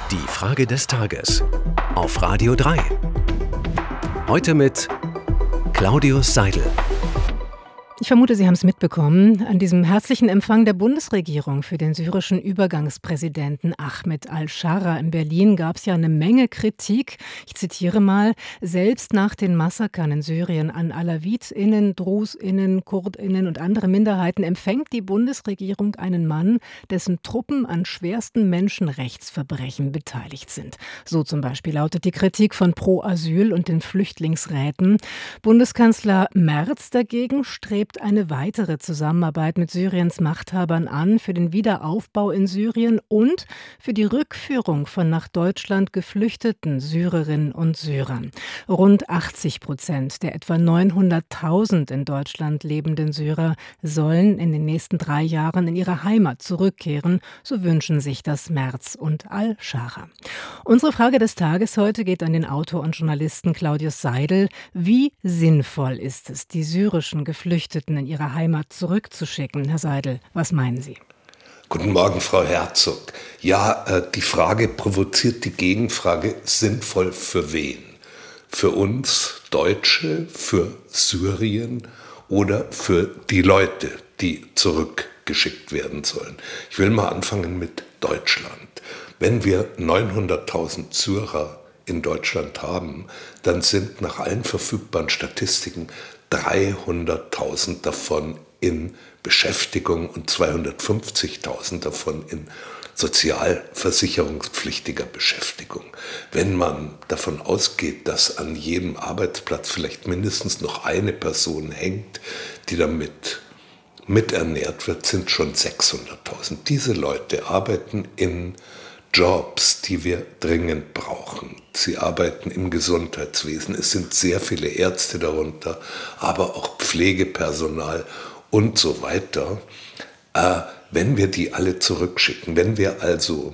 Die Frage des Tages auf Radio 3. Heute mit Claudius Seidel. Ich vermute, Sie haben es mitbekommen. An diesem herzlichen Empfang der Bundesregierung für den syrischen Übergangspräsidenten Ahmed al-Shara in Berlin gab es ja eine Menge Kritik. Ich zitiere mal: Selbst nach den Massakern in Syrien an AlawitInnen, DrusInnen, KurdInnen und andere Minderheiten empfängt die Bundesregierung einen Mann, dessen Truppen an schwersten Menschenrechtsverbrechen beteiligt sind. So zum Beispiel lautet die Kritik von Pro Asyl und den Flüchtlingsräten. Bundeskanzler Merz dagegen strebt eine weitere Zusammenarbeit mit Syriens Machthabern an für den Wiederaufbau in Syrien und für die Rückführung von nach Deutschland geflüchteten Syrerinnen und Syrern. Rund 80% der etwa 900.000 in Deutschland lebenden Syrer sollen in den nächsten 3 Jahren in ihre Heimat zurückkehren, so wünschen sich das Merz und al-Shara. Unsere Frage des Tages heute geht an den Autor und Journalisten Claudius Seidel. Wie sinnvoll ist es, die syrischen Geflüchteten in ihre Heimat zurückzuschicken? Herr Seidel, was meinen Sie? Guten Morgen, Frau Herzog. Ja, die Frage provoziert die Gegenfrage: sinnvoll für wen? Für uns Deutsche, für Syrien oder für die Leute, die zurückgeschickt werden sollen? Ich will mal anfangen mit Deutschland. Wenn wir 900.000 Syrer in Deutschland haben, dann sind nach allen verfügbaren Statistiken 300.000 davon in Beschäftigung und 250.000 davon in sozialversicherungspflichtiger Beschäftigung. Wenn man davon ausgeht, dass an jedem Arbeitsplatz vielleicht mindestens noch eine Person hängt, die damit miternährt wird, sind schon 600.000. Diese Leute arbeiten in Jobs, die wir dringend brauchen. Sie arbeiten im Gesundheitswesen. Es sind sehr viele Ärzte darunter, aber auch Pflegepersonal und so weiter. Wenn wir die alle zurückschicken, wenn wir also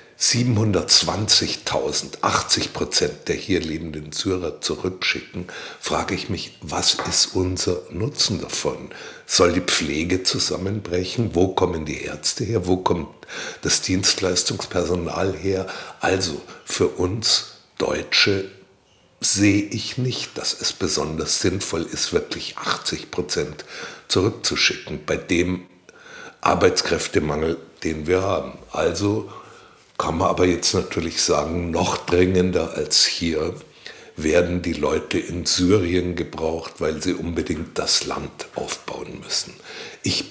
720.000, 80% der hier lebenden Syrer zurückschicken, frage ich mich, was ist unser Nutzen davon? Soll die Pflege zusammenbrechen? Wo kommen die Ärzte her? Wo kommt das Dienstleistungspersonal her? Also für uns Deutsche sehe ich nicht, dass es besonders sinnvoll ist, wirklich 80% zurückzuschicken bei dem Arbeitskräftemangel, den wir haben. Also kann man aber jetzt natürlich sagen, noch dringender als hier werden die Leute in Syrien gebraucht, weil sie unbedingt das Land aufbauen müssen. Ich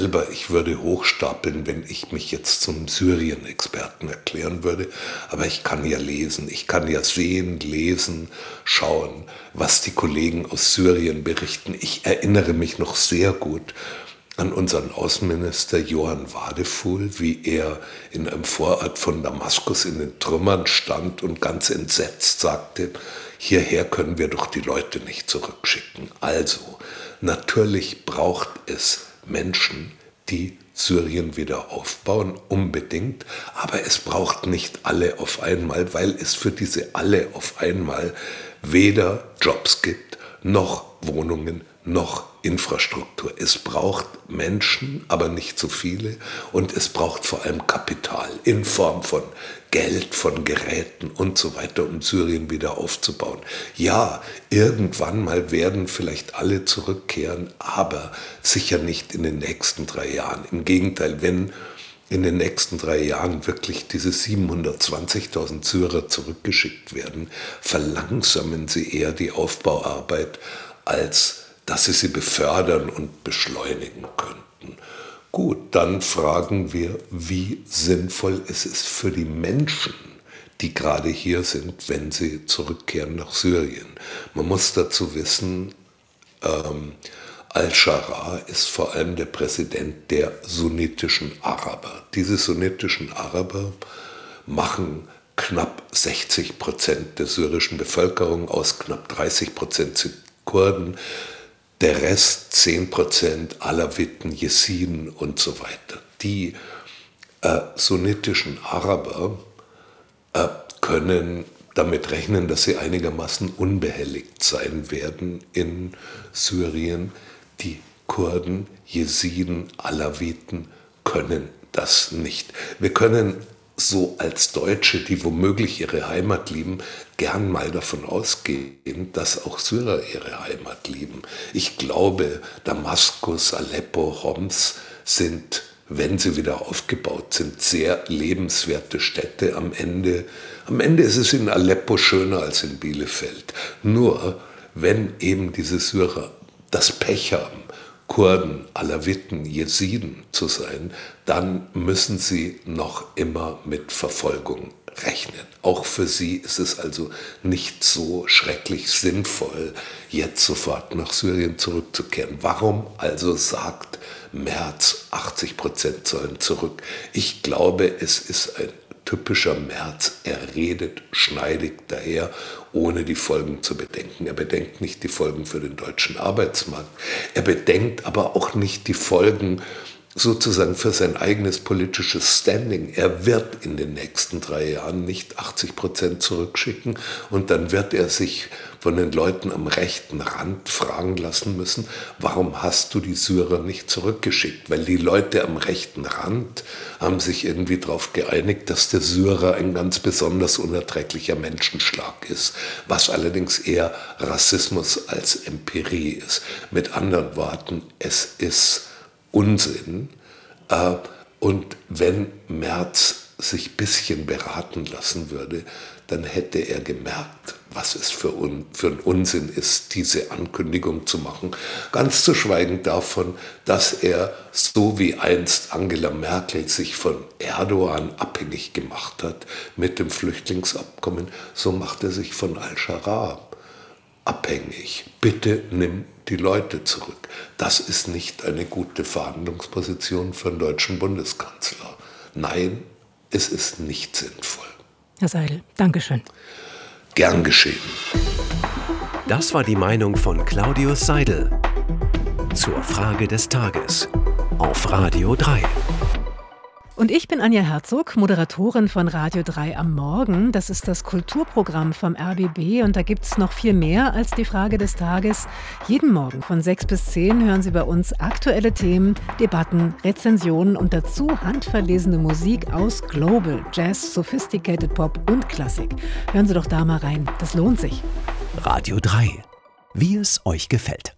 würde hochstapeln, wenn ich mich jetzt zum Syrien-Experten erklären würde, aber ich kann ja lesen, ich kann ja sehen, lesen, schauen, was die Kollegen aus Syrien berichten. Ich erinnere mich noch sehr gut an unseren Außenminister Johann Wadefuhl, wie er in einem Vorort von Damaskus in den Trümmern stand und ganz entsetzt sagte: Hierher können wir doch die Leute nicht zurückschicken. Also, natürlich braucht es Menschen, die Syrien wieder aufbauen, unbedingt, aber es braucht nicht alle auf einmal, weil es für diese alle auf einmal weder Jobs gibt, noch Wohnungen, noch Infrastruktur. Es braucht Menschen, aber nicht so viele, und es braucht vor allem Kapital in Form von Geld, von Geräten und so weiter, um Syrien wieder aufzubauen. Ja, irgendwann mal werden vielleicht alle zurückkehren, aber sicher nicht in den nächsten 3 Jahren. Im Gegenteil, wenn in den nächsten 3 Jahren wirklich diese 720.000 Syrer zurückgeschickt werden, verlangsamen sie eher die Aufbauarbeit, als dass sie befördern und beschleunigen könnten. Gut, dann fragen wir, wie sinnvoll es ist für die Menschen, die gerade hier sind, wenn sie zurückkehren nach Syrien. Man muss dazu wissen, al-Shara ist vor allem der Präsident der sunnitischen Araber. Diese sunnitischen Araber machen knapp 60% der syrischen Bevölkerung aus, knapp 30% sind Kurden, der Rest 10% Alawiten, Jesiden und so weiter. Die sunnitischen Araber können damit rechnen, dass sie einigermaßen unbehelligt sein werden in Syrien. Die Kurden, Jesiden, Alawiten können das nicht. Wir können so als Deutsche, die womöglich ihre Heimat lieben, gern mal davon ausgehen, dass auch Syrer ihre Heimat lieben. Ich glaube, Damaskus, Aleppo, Homs sind, wenn sie wieder aufgebaut sind, sehr lebenswerte Städte am Ende. Am Ende ist es in Aleppo schöner als in Bielefeld. Nur, wenn eben diese Syrer das Pech haben, Kurden, Alawiten, Jesiden zu sein, dann müssen sie noch immer mit Verfolgung rechnen. Auch für sie ist es also nicht so schrecklich sinnvoll, jetzt sofort nach Syrien zurückzukehren. Warum also sagt Merz, 80% sollen zurück? Ich glaube, es ist ein typischer Merz. Er redet schneidig daher, ohne die Folgen zu bedenken. Er bedenkt nicht die Folgen für den deutschen Arbeitsmarkt. Er bedenkt aber auch nicht die Folgen sozusagen für sein eigenes politisches Standing. Er wird in den nächsten 3 Jahren nicht 80% zurückschicken und dann wird er sich von den Leuten am rechten Rand fragen lassen müssen, warum hast du die Syrer nicht zurückgeschickt? Weil die Leute am rechten Rand haben sich irgendwie darauf geeinigt, dass der Syrer ein ganz besonders unerträglicher Menschenschlag ist, was allerdings eher Rassismus als Empirie ist. Mit anderen Worten, es ist Unsinn. Und wenn Merz sich ein bisschen beraten lassen würde, dann hätte er gemerkt, was es für ein Unsinn ist, diese Ankündigung zu machen. Ganz zu schweigen davon, dass er, so wie einst Angela Merkel sich von Erdogan abhängig gemacht hat mit dem Flüchtlingsabkommen, so macht er sich von Al-Scharra abhängig. Bitte nimm die Leute zurück. Das ist nicht eine gute Verhandlungsposition für einen deutschen Bundeskanzler. Nein, es ist nicht sinnvoll. Herr Seidel, Dankeschön. Gern geschehen. Das war die Meinung von Claudius Seidel zur Frage des Tages auf Radio 3. Und ich bin Anja Herzog, Moderatorin von Radio 3 am Morgen. Das ist das Kulturprogramm vom RBB und da gibt es noch viel mehr als die Frage des Tages. Jeden Morgen von 6 bis 10 hören Sie bei uns aktuelle Themen, Debatten, Rezensionen und dazu handverlesene Musik aus Global, Jazz, Sophisticated Pop und Klassik. Hören Sie doch da mal rein, das lohnt sich. Radio 3. Wie es euch gefällt.